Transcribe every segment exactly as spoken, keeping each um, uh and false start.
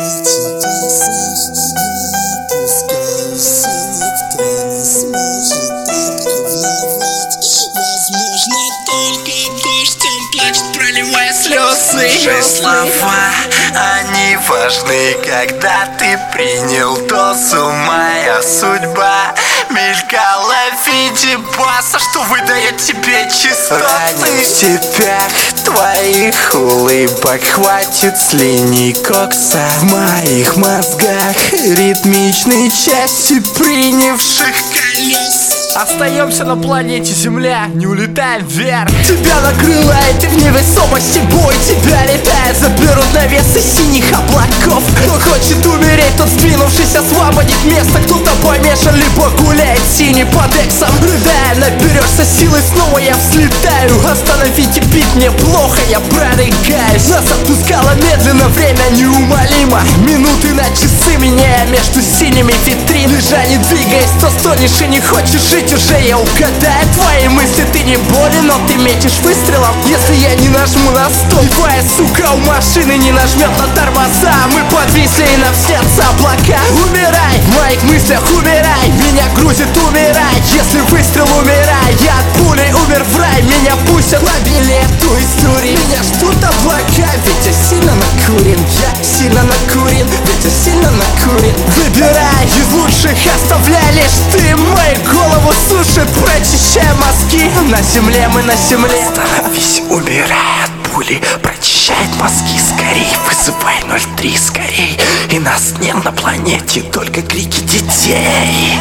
Слушай слова, они важны, когда ты принял дозу. Моя судьба мелькала в виде баса, что выдает тебе чистоты. Ради тебя твоих улыбок хватит с линий кокса. В моих мозгах ритмичные части принявших колес. Остаемся на планете Земля, не улетаем вверх. Тебя накрыло этой в невесомости бой. Тебя летает, заберут навесы синих облаков. Кто хочет умереть, тот сдвинувшись освободит место. Кто-то помешан, либо гуляет синий под эксом. Рыдая, наберешься силы, снова я взлетаю. Остановите бит, мне плохо, я прорыгаюсь. Нас отпускало медленно, время неумолимо. Минуты на часы меняя между синими витрин. Лежа не двигаясь, то стонешь и не хочешь жить. Уже я угадаю твои мысли, ты не болен, но ты метишь выстрелом. Если я не нажму на стоп, твоя сука у машины не нажмет на тормоза. Мы подвисли и нам снятся облака. Умирай, в моих мыслях умирай. Меня грузит, умирай. Если выстрел, умирай. Я от пули умер в рай. Меня пустят на билету истории. Меня ждут облака, ведь я сильно накурен. Я сильно накурен, ведь я сильно накурен. Выбирай из лучших, оставляй лишь ты. Мою голову сушит, прочищая мозги. На земле мы на земле. Остановись, умирай от пули. Прочищает мозги скорей. Вызывай ноль три скорей. И нас нет на планете, только крики детей.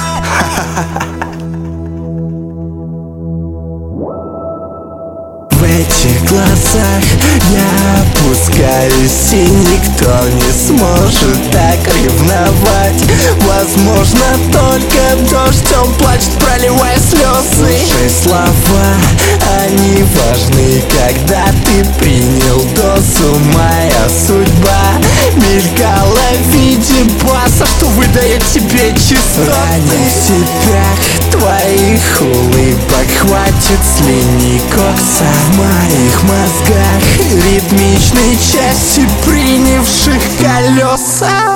В этих глазах я опускаюсь, и никто не сможет так ревновать. Возможно, только дождем плачет, проливая слезы. Слушай слова, они важны, когда ты принял дозу. Моя судьба мелькала в виде баса, что выдает тебе чистоты. Ради тебя твоих улыбок хватит с линий кокса. В моих мозгах ритмичные части принявших колеса.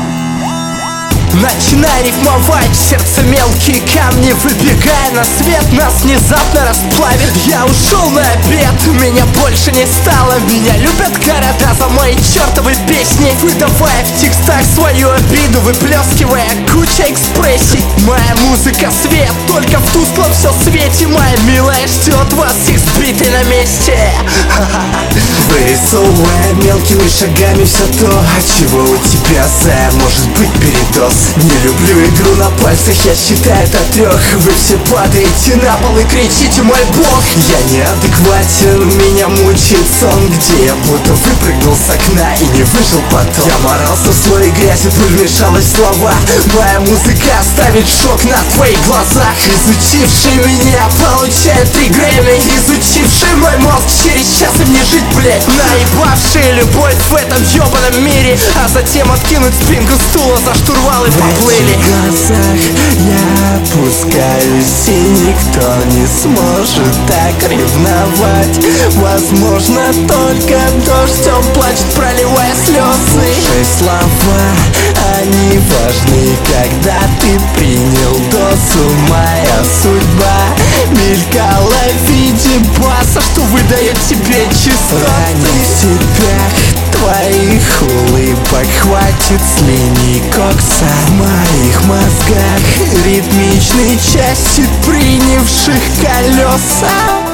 Начинай рифмовать, в сердце мелкие камни. Выбегая на свет, нас внезапно расплавит. Я ушел на обед, меня больше не стало. Меня любят города за мои чертовы песни. Выдавая в текстах свою обиду, выплескивая куча экспрессий. Моя музыка свет, только в тусклом все свете. Моя милая ждет вас их сбитой на месте. Вырисовывая мелкими шагами все то, от чего у тебя за может быть передоз. Не люблю игру на пальцах, я считаю до трех. Вы все падаете на пол и кричите мой бог. Я неадекватен, меня мучает сон, где я будто выпрыгнул с окна и не выжил потом. Я морался в слое грязи, пыль мешалась в слова. Моя музыка оставит шок на твоих глазах. Изучивший меня получает три Грэмми. Изучивший мой мозг через час им не жить, блять. Наебавший любовь в этом ёбаном мире, а затем откинуть спинку стула за штурвал и поплыли. В этих глазах я опускаюсь, и никто не сможет так ревновать. Возможно, только дождем плачет, проливая слезы. Слушай слова, они важны, когда ты принял дозу. Моя судьба мелькала в виде баса, что выдает тебе чистоты. Ради тебя твоих улыбок хватит с линий кокса. В моих мозгах ритмичные части принявших колеса.